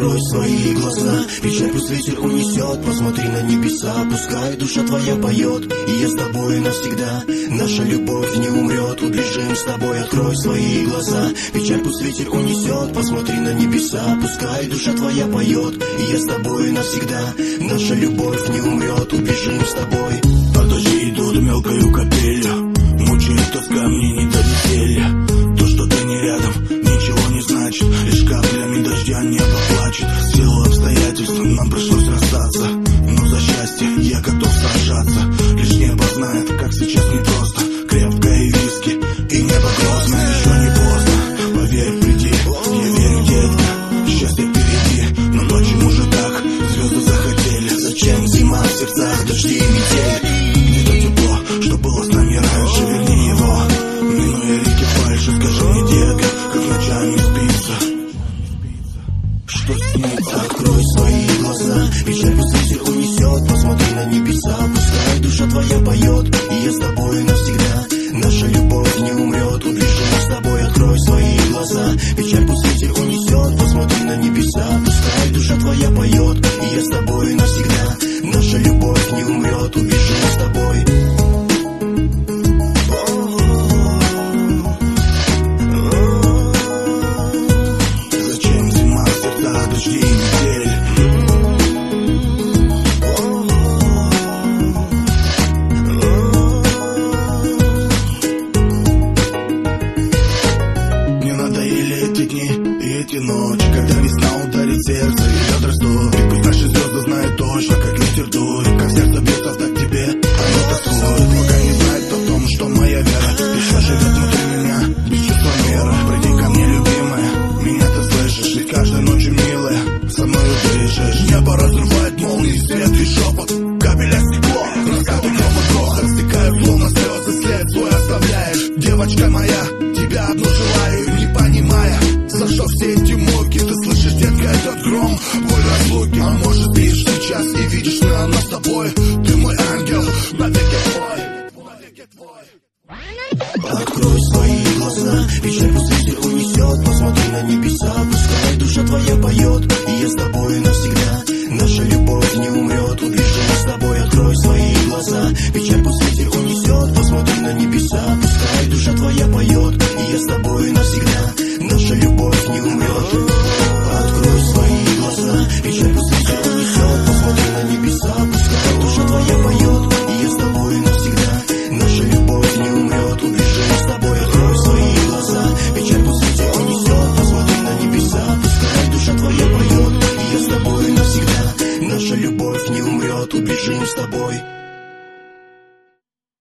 Открой свои глаза, печаль пусть ветер унесет. Посмотри на небеса, пускай душа твоя поет. И я с тобой навсегда, наша любовь не умрет. Убежим с тобой, открой свои глаза, печаль пусть ветер унесет. Посмотри на небеса, пускай душа твоя поет. И я с тобой навсегда, наша любовь не умрет. Убежим с тобой. А дожди идут мелкою капелью, мучает тоска, мне не до веселья. То, что ты не рядом, ничего не значит. Лишь каплями дождя небо плачет. В силу обстоятельств нам пришлось расстаться, но за счастье я готов сражаться. Лишь небо знает, как сейчас непросто. Крепкое виски и небо грозное. Еще не поздно, поверь, приди. Я верю, детка, счастье впереди. Но почему же так? Звезды захотели. Зачем зима в сердцах, дожди и метель? Не то тепло, что было с нами раньше, верни его. Минуя реки фальши, скажи мне, детка, как ночами спится, что снится. Открой свои глаза, печаль пусть ветер унесет. Посмотри на небеса, пускай душа твоя поет. И я с тобой навсегда, наша любовь не умрет. Убежим с тобой, открой свои глаза, печаль пусть ветер унесет. Посмотри на небеса, пускай душа твоя поет. И я с тобой навсегда, наша любовь не умрет. Убежим с тобой. Зачем зима в сердцах, дожди и метель? Мне надоели эти дни и эти ночи, когда весна ударит сердце и лед растут. И пусть наши звезды знают точно, как ветер дует, как сердце бьется так тебе, оно тоскует. Пока не знает о том, что моя вера еще живет внутри меня, без чувства меры. Приди ко мне, любимая, меня ты слышишь, ведь каждой ночью, милая, со мною дышишь. Небо разрывает молнии, свет и шепот, капеля стекло, раскаты грома грохот, стекают словно слезы, след свой оставляешь. Девочка моя, тебя одну желаю, не понимая, за что все эти муки. Ты слышишь, детка, этот гром, боль разлуки. А может, спишь сейчас и видишь, что она с тобой. Ты мой ангел, навеки твой, навеки твой. Открой свои глаза, печаль пусть ветер унесет. Посмотри на небеса, пускай душа твоя поет. И я с тобой навсегда, наша любовь не умрет. Убежим с тобой, открой свои глаза, печаль пусть ветер унесет. Посмотри на небеса, пускай душа твоя поет. И я с тобой навсегда, наша любовь не умрет. Открой свои глаза, печаль пусть ветер унесет. Посмотри на небеса, пускай душа твоя поет. И я с тобой навсегда, наша любовь не умрет. Убежим с тобой, открой свои глаза, печаль пусть ветер унесет. Посмотри на небеса, пускай душа твоя поет. И я с тобой навсегда, наша любовь не умрет. Убежим с тобой.